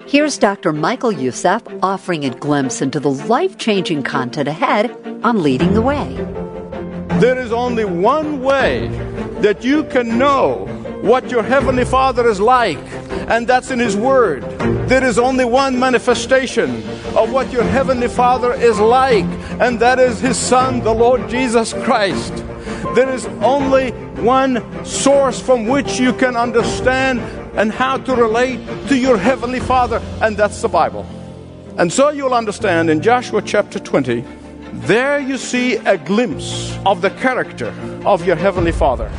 Here's Dr. Michael Youssef offering a glimpse into the life-changing content ahead on Leading the Way. There is only one way that you can know what your Heavenly Father is like, and that's in His Word. There is only one manifestation of what your Heavenly Father is like, and that is His Son, the Lord Jesus Christ. There is only one source from which you can understand and how to relate to your Heavenly Father, and that's the Bible. And so you'll understand in Joshua chapter 20, there you see a glimpse of the character of your Heavenly Father.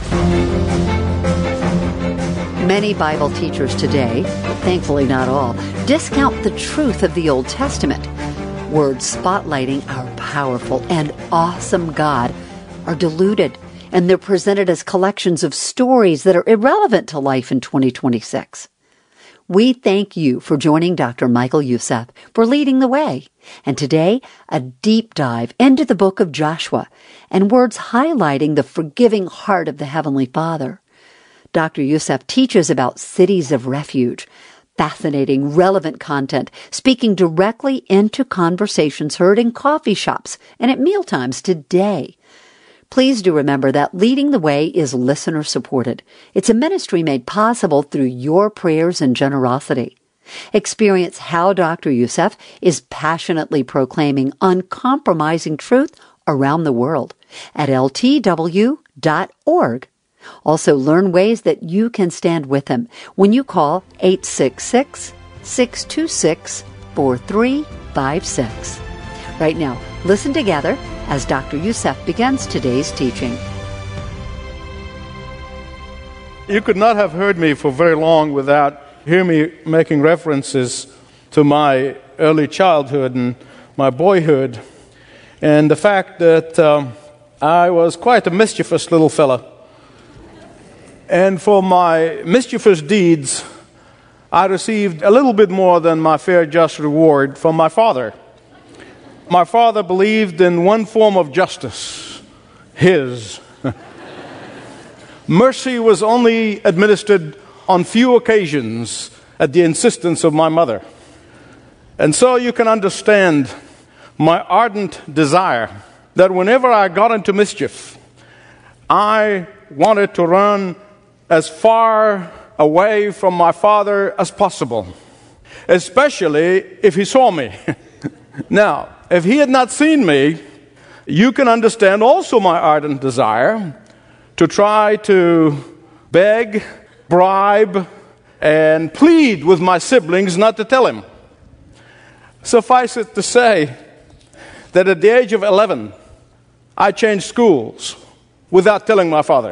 Many Bible teachers today, thankfully not all, discount the truth of the Old Testament. Words spotlighting our powerful and awesome God are diluted, and they're presented as collections of stories that are irrelevant to life in 2026. We thank you for joining Dr. Michael Youssef for Leading the Way. And today, a deep dive into the book of Joshua and words highlighting the forgiving heart of the Heavenly Father. Dr. Youssef teaches about cities of refuge, fascinating, relevant content, speaking directly into conversations heard in coffee shops and at mealtimes today. Please do remember that Leading the Way is listener-supported. It's a ministry made possible through your prayers and generosity. Experience how Dr. Youssef is passionately proclaiming uncompromising truth around the world at ltw.org. Also, learn ways that you can stand with him when you call 866-626-4356. Right now, listen together as Dr. Youssef begins today's teaching. You could not have heard me for very long without hearing me making references to my early childhood and my boyhood, and the fact that I was quite a mischievous little fella. And for my mischievous deeds, I received a little bit more than my fair just reward from my father. My father believed in one form of justice, his. Mercy was only administered on few occasions at the insistence of my mother. And so you can understand my ardent desire that whenever I got into mischief, I wanted to run as far away from my father as possible, especially if he saw me. Now, if he had not seen me, you can understand also my ardent desire to try to beg, bribe, and plead with my siblings not to tell him. Suffice it to say that at the age of 11, I changed schools without telling my father.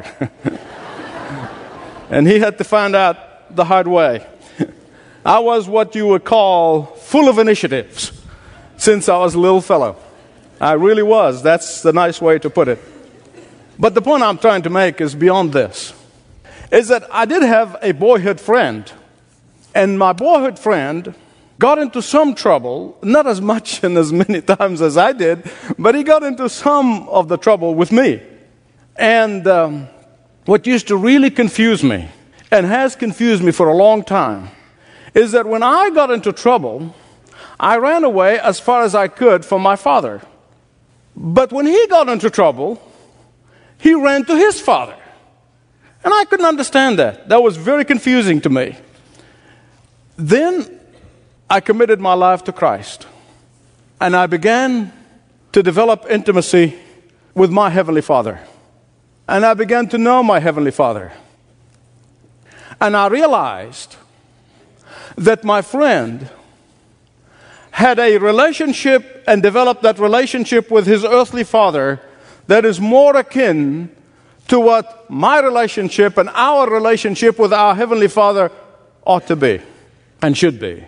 And he had to find out the hard way. I was what you would call full of initiatives since I was a little fellow. I really was. That's the nice way to put it. But the point I'm trying to make is beyond this, is that I did have a boyhood friend. And my boyhood friend got into some trouble, not as much and as many times as I did, but he got into some of the trouble with me. And what used to really confuse me, and has confused me for a long time, is that when I got into trouble, I ran away as far as I could from my father. But when he got into trouble, he ran to his father. And I couldn't understand that. That was very confusing to me. Then I committed my life to Christ. And I began to develop intimacy with my Heavenly Father. And I began to know my Heavenly Father. And I realized that my friend had a relationship and developed that relationship with his earthly father that is more akin to what my relationship and our relationship with our Heavenly Father ought to be and should be.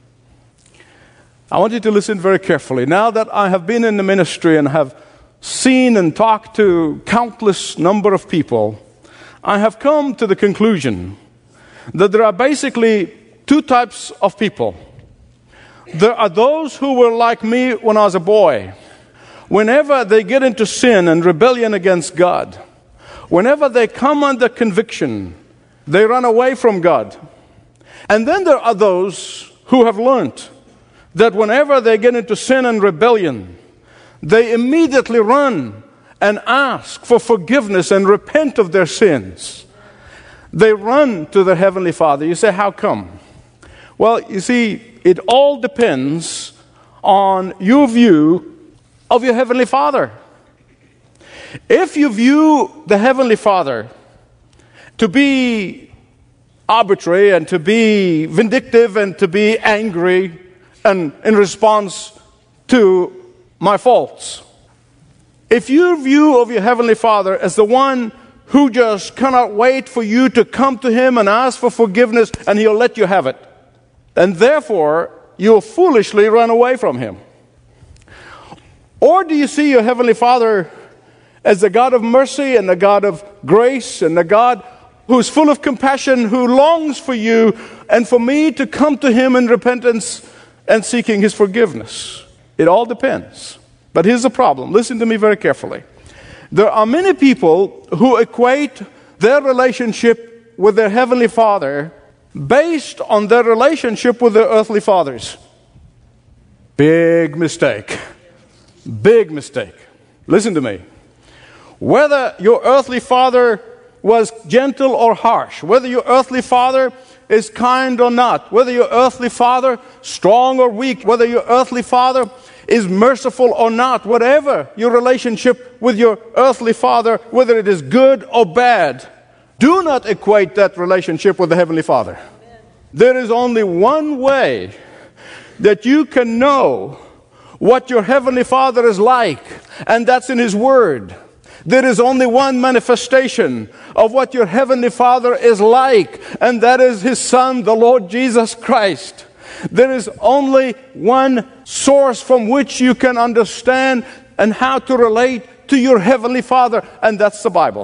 I want you to listen very carefully. Now that I have been in the ministry and have seen and talked to countless number of people, I have come to the conclusion that there are basically two types of people. There are those who were like me when I was a boy. Whenever they get into sin and rebellion against God, whenever they come under conviction, they run away from God. And then there are those who have learned that whenever they get into sin and rebellion, they immediately run and ask for forgiveness and repent of their sins. They run to their Heavenly Father. You say, how come? Well, you see, it all depends on your view of your Heavenly Father. If you view the Heavenly Father to be arbitrary and to be vindictive and to be angry and in response to my faults, if your view of your Heavenly Father as the one who just cannot wait for you to come to Him and ask for forgiveness and He'll let you have it, and therefore you'll foolishly run away from Him. Or do you see your Heavenly Father as the God of mercy and the God of grace and the God who's full of compassion, who longs for you and for me to come to Him in repentance and seeking His forgiveness? It all depends. But here's the problem. Listen to me very carefully. There are many people who equate their relationship with their Heavenly Father based on their relationship with their earthly fathers. Big mistake. Big mistake. Listen to me. Whether your earthly father was gentle or harsh, whether your earthly father is kind or not, whether your earthly father strong or weak, whether your earthly father is merciful or not, whatever your relationship with your earthly father, whether it is good or bad, do not equate that relationship with the Heavenly Father. Amen. There is only one way that you can know what your Heavenly Father is like, and that's in His Word. There is only one manifestation of what your Heavenly Father is like, and that is His Son, the Lord Jesus Christ. There is only one source from which you can understand and how to relate to your Heavenly Father, and that's the Bible.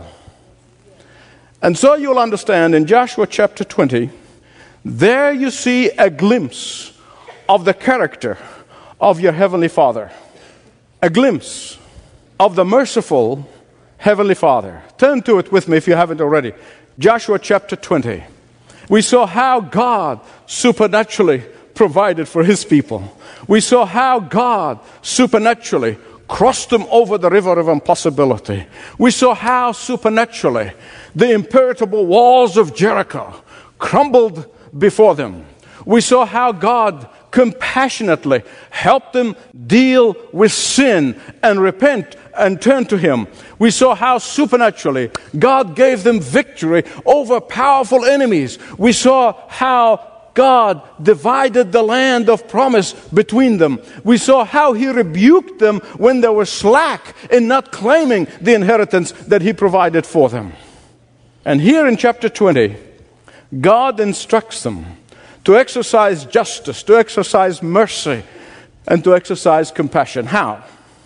And so you'll understand in Joshua chapter 20, there you see a glimpse of the character of your Heavenly Father. A glimpse of the merciful Heavenly Father. Turn to it with me if you haven't already. Joshua chapter 20. We saw how God supernaturally provided for His people. We saw how God supernaturally crossed them over the river of impossibility. We saw how supernaturally the impenetrable walls of Jericho crumbled before them. We saw how God compassionately helped them deal with sin and repent and turn to Him. We saw how supernaturally God gave them victory over powerful enemies. We saw how God divided the land of promise between them. We saw how He rebuked them when they were slack in not claiming the inheritance that He provided for them. And here in chapter 20, God instructs them to exercise justice, to exercise mercy, and to exercise compassion. How?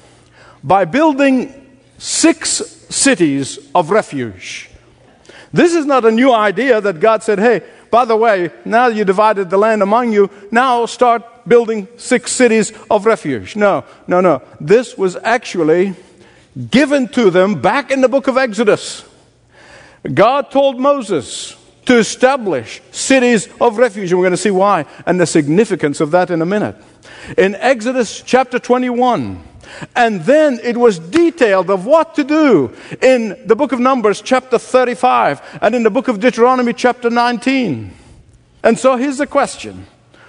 By building 6 cities of refuge. This is not a new idea that God said, hey, by the way, now you divided the land among you, now start building 6 cities of refuge. No. This was actually given to them back in the book of Exodus. God told Moses to establish cities of refuge. And we're going to see why and the significance of that in a minute. In Exodus chapter 21, and then it was detailed of what to do in the book of Numbers chapter 35 and in the book of Deuteronomy chapter 19. And so here's the question.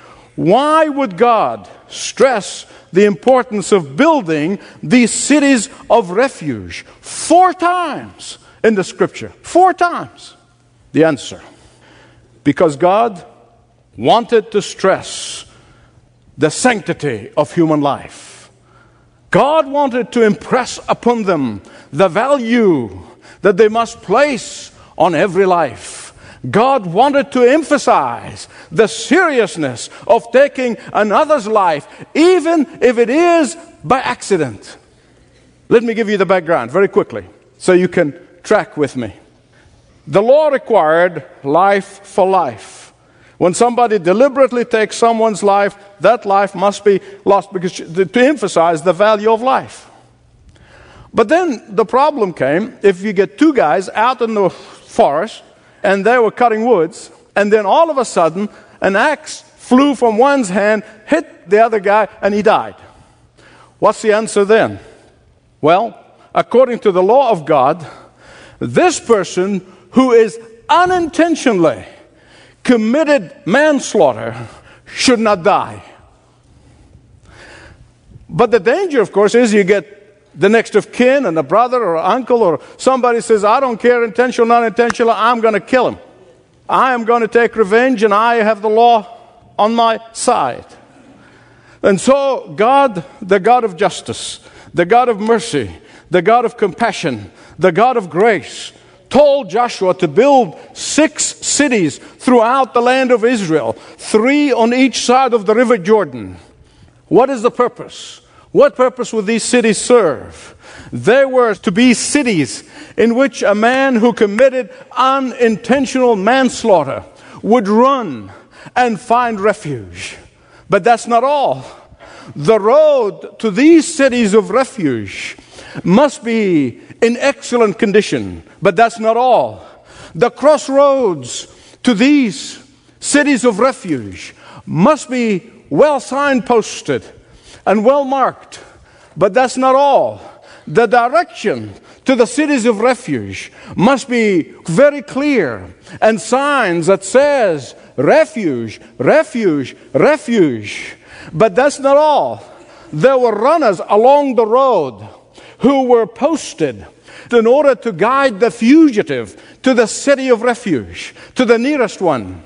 Why would God stress the importance of building these cities of refuge 4 times in the Scripture? 4 times. The answer. Because God wanted to stress the sanctity of human life. God wanted to impress upon them the value that they must place on every life. God wanted to emphasize the seriousness of taking another's life, even if it is by accident. Let me give you the background very quickly so you can track with me. The law required life for life. When somebody deliberately takes someone's life, that life must be lost because to emphasize the value of life. But then the problem came if you get 2 guys out in the forest and they were cutting woods, and then all of a sudden an axe flew from one's hand, hit the other guy, and he died. What's the answer then? Well, according to the law of God, this person who is unintentionally committed manslaughter should not die. But the danger, of course, is you get the next of kin and a brother or uncle or somebody says, I don't care, intentional, non-intentional, I'm going to kill him. I am going to take revenge and I have the law on my side. And so God, the God of justice, the God of mercy, the God of compassion, the God of grace, told Joshua to build 6 cities throughout the land of Israel, 3 on each side of the river Jordan. What is the purpose? What purpose would these cities serve? They were to be cities in which a man who committed unintentional manslaughter would run and find refuge. But that's not all. The road to these cities of refuge must be in excellent condition. But that's not all. The crossroads to these cities of refuge must be well signposted and well marked. But that's not all. The direction to the cities of refuge must be very clear, and signs that says refuge, refuge, refuge. But that's not all. There were runners along the road who were posted in order to guide the fugitive to the city of refuge, to the nearest one.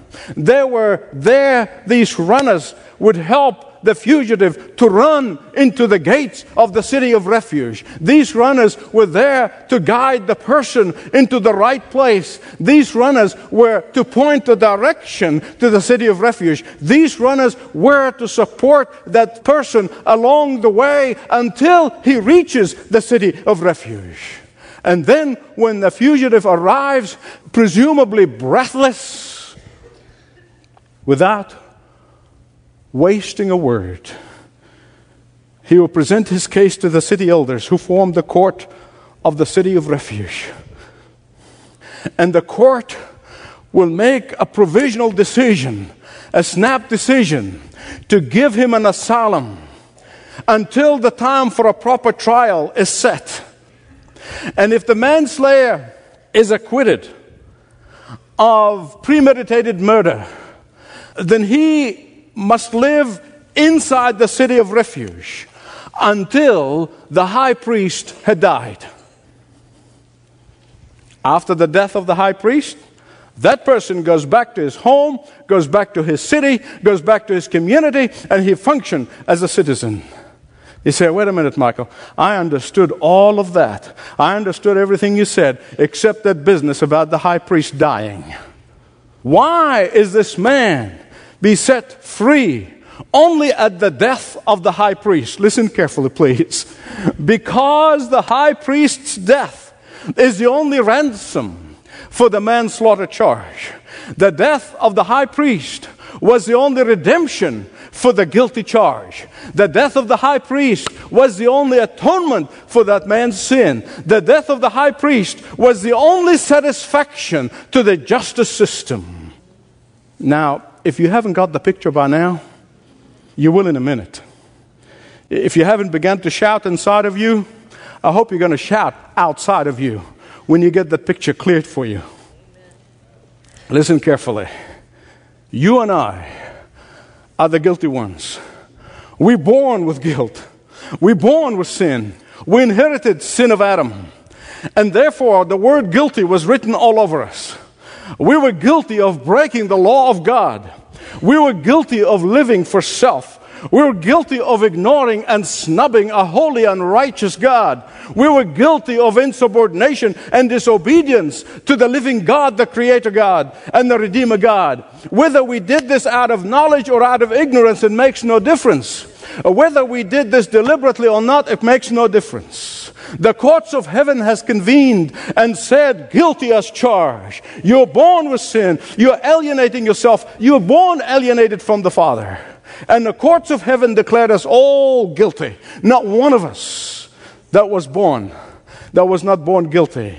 These runners would help the fugitive to run into the gates of the city of refuge. These runners were there to guide the person into the right place. These runners were to point the direction to the city of refuge. These runners were to support that person along the way until he reaches the city of refuge. And then when the fugitive arrives, presumably breathless, without wasting a word, he will present his case to the city elders who form the court of the city of refuge. And the court will make a provisional decision, a snap decision, to give him an asylum until the time for a proper trial is set. And if the manslayer is acquitted of premeditated murder, then he must live inside the city of refuge until the high priest had died. After the death of the high priest, that person goes back to his home, goes back to his city, goes back to his community, and he functions as a citizen. You say, wait a minute, Michael. I understood all of that. I understood everything you said, except that business about the high priest dying. Why is this man be set free only at the death of the high priest? Listen carefully, please. Because the high priest's death is the only ransom for the manslaughter charge. The death of the high priest was the only redemption for the guilty charge. The death of the high priest was the only atonement for that man's sin. The death of the high priest was the only satisfaction to the justice system. Now, if you haven't got the picture by now, you will in a minute. If you haven't begun to shout inside of you, I hope you're going to shout outside of you when you get the picture cleared for you. Listen carefully. You and I are the guilty ones. We're born with guilt. We're born with sin. We inherited sin of Adam. And therefore, the word guilty was written all over us. We were guilty of breaking the law of God. We were guilty of living for self. We were guilty of ignoring and snubbing a holy and righteous God. We were guilty of insubordination and disobedience to the living God, the Creator God, and the Redeemer God. Whether we did this out of knowledge or out of ignorance, it makes no difference. Whether we did this deliberately or not, it makes no difference. The courts of heaven has convened and said, guilty as charged. You're born with sin. You're alienating yourself. You're born alienated from the Father. And the courts of heaven declared us all guilty. Not one of us that was not born guilty.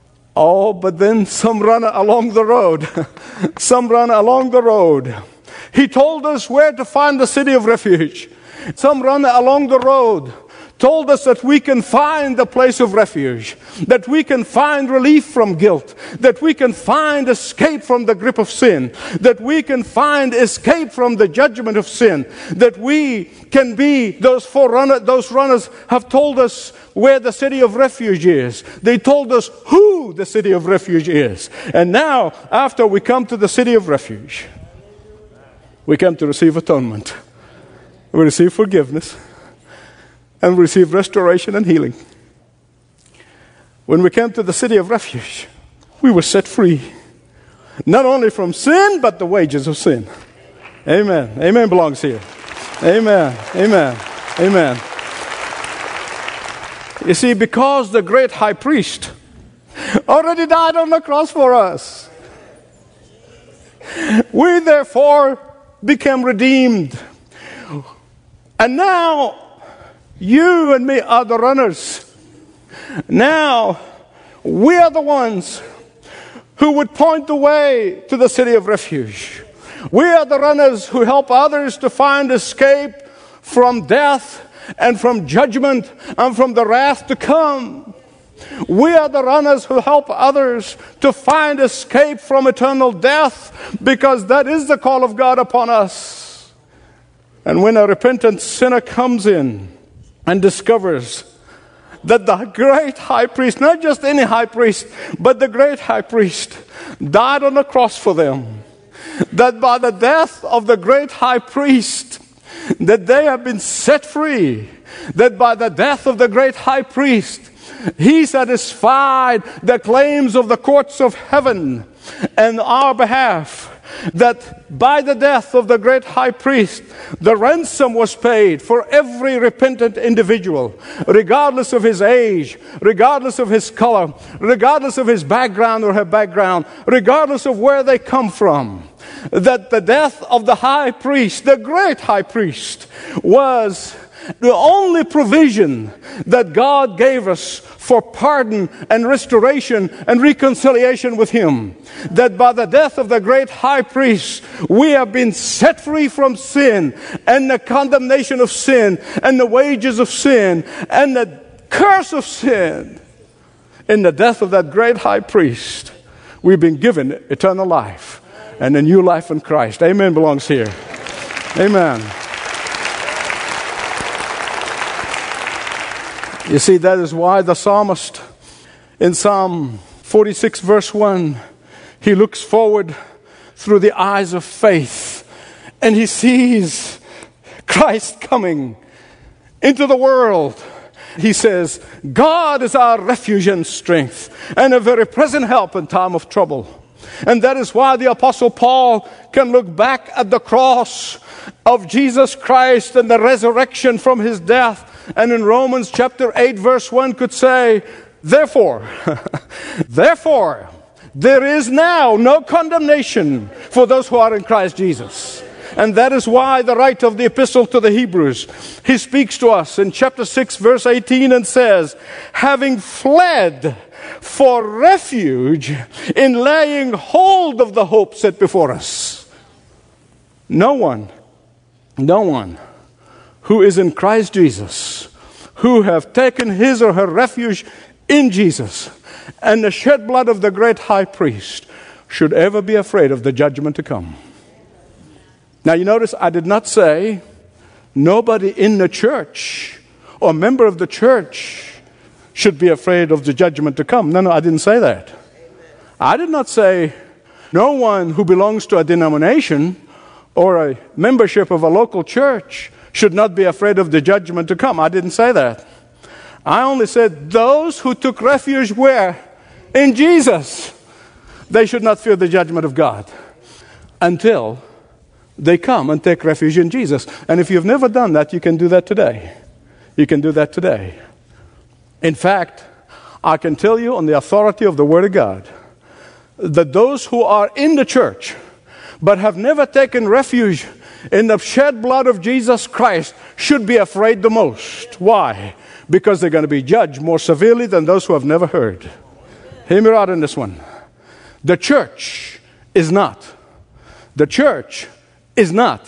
Oh, but then some runner along the road, He told us where to find the city of refuge. Some runner along the road told us that we can find the place of refuge, that we can find relief from guilt, that we can find escape from the grip of sin, that we can find escape from the judgment of sin, that we can be those runners have told us where the city of refuge is. They told us who the city of refuge is. And now, after we come to the city of refuge, we come to receive atonement. We receive forgiveness. And we receive restoration and healing. When we came to the city of refuge, we were set free. Not only from sin, but the wages of sin. Amen. Amen belongs here. Amen. Amen. Amen. You see, because the great high priest already died on the cross for us, we therefore became redeemed. And now, you and me are the runners. Now, we are the ones who would point the way to the city of refuge. We are the runners who help others to find escape from death and from judgment and from the wrath to come. We are the runners who help others to find escape from eternal death, because that is the call of God upon us. And when a repentant sinner comes in and discovers that the great high priest, not just any high priest, but the great high priest, died on the cross for them, that by the death of the great high priest, that they have been set free, that by the death of the great high priest, he satisfied the claims of the courts of heaven on our behalf, that by the death of the great high priest, the ransom was paid for every repentant individual, regardless of his age, regardless of his color, regardless of his background or her background, regardless of where they come from. That the death of the high priest, the great high priest, was the only provision that God gave us for pardon and restoration and reconciliation with Him. That by the death of the great high priest, we have been set free from sin and the condemnation of sin and the wages of sin and the curse of sin. In the death of that great high priest, we've been given eternal life and a new life in Christ. Amen belongs here. Amen. You see, that is why the psalmist in Psalm 46 verse 1, he looks forward through the eyes of faith and he sees Christ coming into the world. He says, God is our refuge and strength and a very present help in time of trouble. And that is why the Apostle Paul can look back at the cross of Jesus Christ and the resurrection from His death. And in Romans chapter 8 verse 1 could say, therefore, there is now no condemnation for those who are in Christ Jesus. And that is why the writer of the epistle to the Hebrews, he speaks to us in chapter 6 verse 18 and says, having fled for refuge in laying hold of the hope set before us. No one who is in Christ Jesus, who have taken his or her refuge in Jesus and the shed blood of the great high priest, should ever be afraid of the judgment to come. Now you notice I did not say nobody in the church or member of the church should be afraid of the judgment to come. No, I didn't say that. I did not say no one who belongs to a denomination or a membership of a local church should not be afraid of the judgment to come. I didn't say that. I only said those who took refuge where? In Jesus. They should not fear the judgment of God until they come and take refuge in Jesus. And if you've never done that, you can do that today. You can do that today. In fact, I can tell you on the authority of the Word of God that those who are in the church but have never taken refuge in the shed blood of Jesus Christ should be afraid the most. Why? Because they're going to be judged more severely than those who have never heard. Hear me out in this one. The church is not is not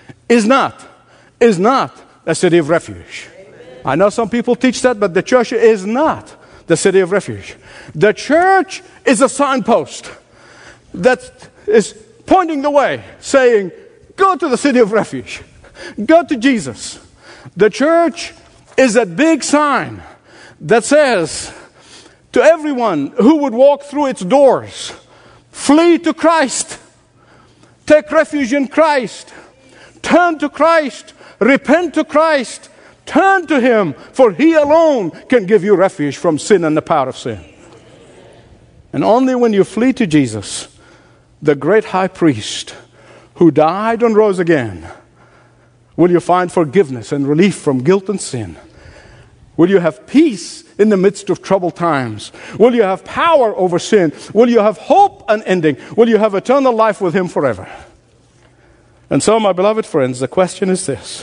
a city of refuge. I know some people teach that, but the church is not the city of refuge. The church is a signpost that is pointing the way, saying, go to the city of refuge. Go to Jesus. The church is that big sign that says to everyone who would walk through its doors, flee to Christ. Take refuge in Christ. Turn to Christ. Repent to Christ. Turn to Him, for He alone can give you refuge from sin and the power of sin. And only when you flee to Jesus, the great high priest who died and rose again, will you find forgiveness and relief from guilt and sin. Will you have peace in the midst of troubled times? Will you have power over sin? Will you have hope unending? Will you have eternal life with Him forever? And so, my beloved friends, the question is this.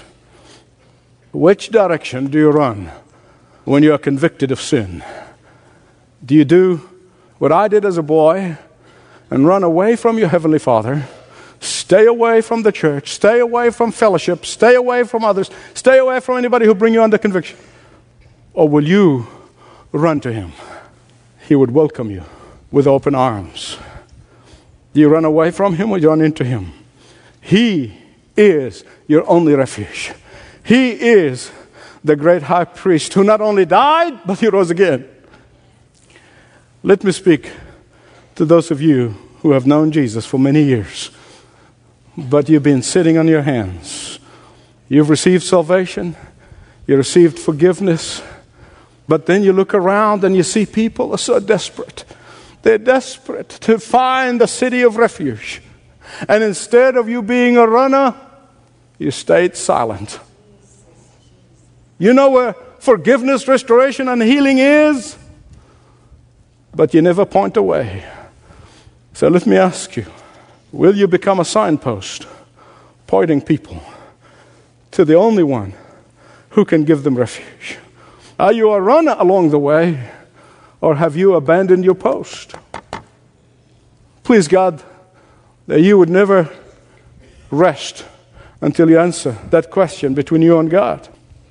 Which direction do you run when you are convicted of sin? Do you do what I did as a boy and run away from your Heavenly Father, stay away from the church, stay away from fellowship, stay away from others, stay away from anybody who bring you under conviction? Or will you run to Him? He would welcome you with open arms. Do you run away from Him or you run into Him? He is your only refuge. He is the great high priest who not only died, but He rose again. Let me speak to those of you who have known Jesus for many years, but you've been sitting on your hands. You've received salvation. You received forgiveness. But then you look around and you see people are so desperate. They're desperate to find the city of refuge. And instead of you being a runner, you stayed silent. You know where forgiveness, restoration, and healing is, but you never point away. So let me ask you, will you become a signpost pointing people to the only one who can give them refuge? Are you a runner along the way, or have you abandoned your post? Please, God, that you would never rest until you answer that question between you and God.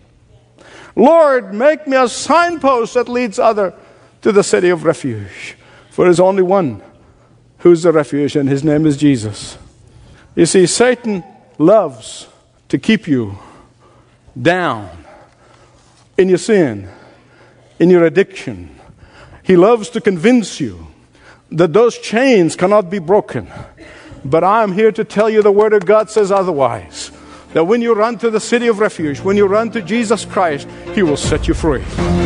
Lord, make me a signpost that leads others to the city of refuge. For there is only one who's the refuge, and His name is Jesus. You see, Satan loves to keep you down in your sin, in your addiction. He loves to convince you that those chains cannot be broken. But I am here to tell you the Word of God says otherwise. That when you run to the city of refuge, when you run to Jesus Christ, He will set you free.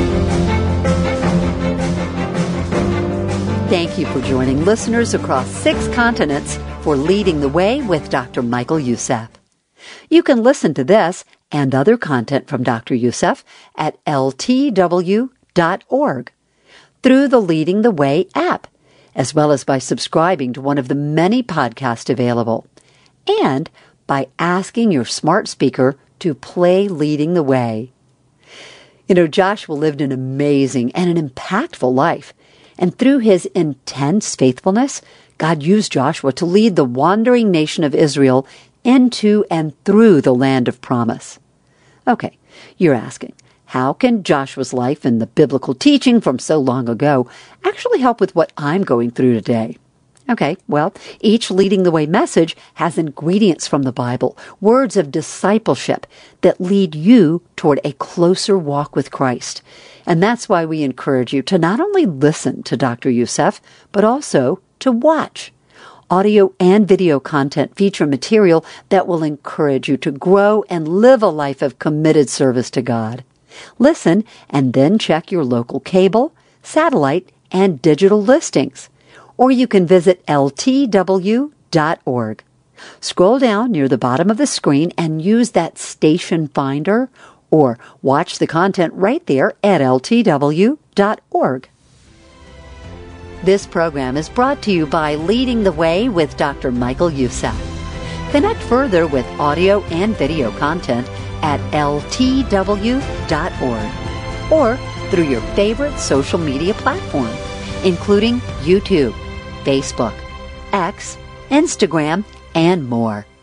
Thank you for joining listeners across 6 continents for Leading the Way with Dr. Michael Youssef. You can listen to this and other content from Dr. Youssef at ltw.org through the Leading the Way app, as well as by subscribing to one of the many podcasts available, and by asking your smart speaker to play Leading the Way. You know, Joshua lived an amazing and an impactful life. And through his intense faithfulness, God used Joshua to lead the wandering nation of Israel into and through the land of promise. Okay, you're asking, how can Joshua's life and the biblical teaching from so long ago actually help with what I'm going through today? Okay, well, each Leading the Way message has ingredients from the Bible, words of discipleship that lead you toward a closer walk with Christ. And that's why we encourage you to not only listen to Dr. Youssef, but also to watch. Audio and video content feature material that will encourage you to grow and live a life of committed service to God. Listen and then check your local cable, satellite, and digital listings. Or you can visit ltw.org. Scroll down near the bottom of the screen and use that station finder, or watch the content right there at ltw.org. This program is brought to you by Leading the Way with Dr. Michael Youssef. Connect further with audio and video content at ltw.org or through your favorite social media platform, including YouTube, Facebook, X, Instagram, and more.